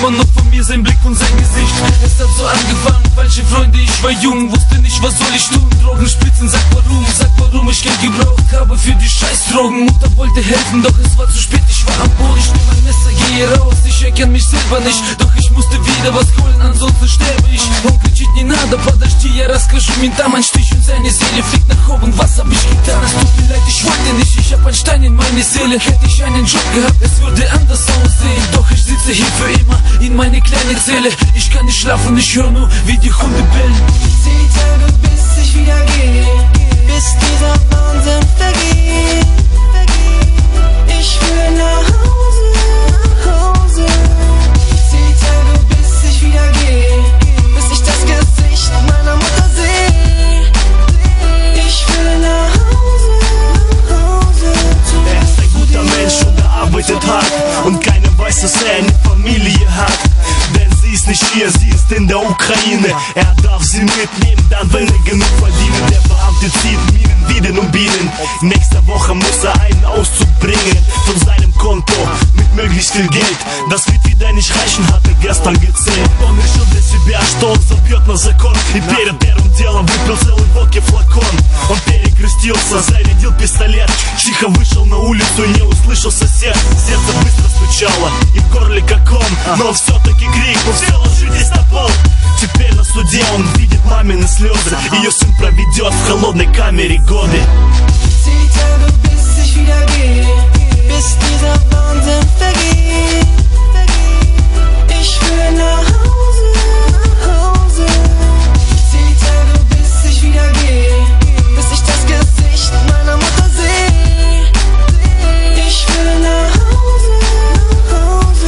man noch von mir, sein Blick und sein Gesicht. Es hat so angefangen, falsche Freunde, ich war jung, wusste nicht, was soll ich tun. Drogen spritzen, sag warum ich Geld gebraucht habe für die Scheißdrogen. Mutter wollte helfen, doch es war zu spät, ich war am Boden. Ich nehm mein Messer, gehe raus, ich erkenn mich selber nicht. Doch ich musste wieder was holen, ansonsten sterbe ich. Он кричит, не надо, подожди, я расскажу ментам. Ein Stich und seine Seele fliegt nach oben, was hab ich getan? Es tut mir leid, ich wollte nicht, ich hab einen Stein in meine Seele. Hätte ich einen Job gehabt, es würde anders aussehen. Doch ich sitze hier für immer in meine kleine Zelle. Ich kann nicht schlafen, ich höre nur, wie die Hunde bellen. Ich zähl die Tage, bis ich wieder gehe, bis dieser Wahnsinn vergeht. Ich will nach Hause. Ich zähl die Tage, bis ich wieder gehe, bis ich das Gesicht meiner Mutter sehe. Ich will nach Hause. Er ist ein guter Mensch und er arbeitet hart und keiner weiß, dass er eine Familie hat. Denn sie ist nicht hier, sie ist in der Ukraine. Er darf sie mitnehmen, dann will er genug verdienen. Der Beamte zieht Minen, Bienen und Bienen. Nächste Woche muss er einen Auszug bringen von seinem Konto mit möglichst viel Geld. Das wird wieder nicht reichen, hat er gestern gezählt. Он решил для себя, что он забьет на закон. И перед первым делом выпил целый водки флакон. Он перекрестился, зарядил пистолет, тихо вышел на улицу и не услышал сосед. Сердце быстро стучало и в горле как он, но он все-таки крикнул: все ложитесь на пол. Теперь на суде он видит мамины слезы. Ее сын проведет в холодной камере годы. Zähl die Tage, bis ich wieder gehe, bis dieser Wahnsinn vergeht. Ich will nach Hause. Ich zähl die Tage, bis ich wieder gehe, bis ich das Gesicht meiner Mutter sehe. Ich will nach Hause.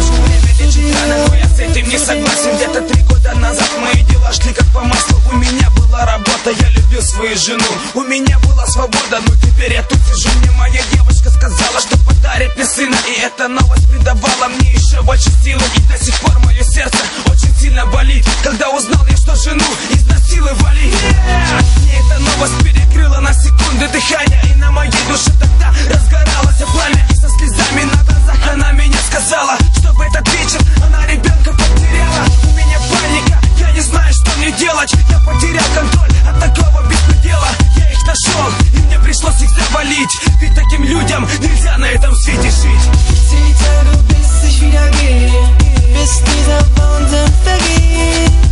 Но я с этим не согласен. Где-то 3 года назад мои дела шли как по маслу. У меня была работа, я любил свою жену. У меня была свобода, но теперь я тут сижу. Мне моя девушка сказала, что подарит мне сына. И эта новость придавала мне еще больше силы. И до сих пор мое сердце очень сильно болит, когда узнал я, что жену изнасиловали. Мне эта новость перекрыла на секунды дыхание. И на моей душе тогда разгоралось пламя. И со слезами на глазах она меня сказала, что в этот вечер она ребенка потеряла. У меня паника, я не знаю, что мне делать. Я потерял контроль от такого беспредела. Я их нашел, и мне пришлось их завалить. Ведь таким людям нельзя на этом свете жить. Zähl die Tage, bis ich wieder gehe, bis dieser Wahnsinn vergeht.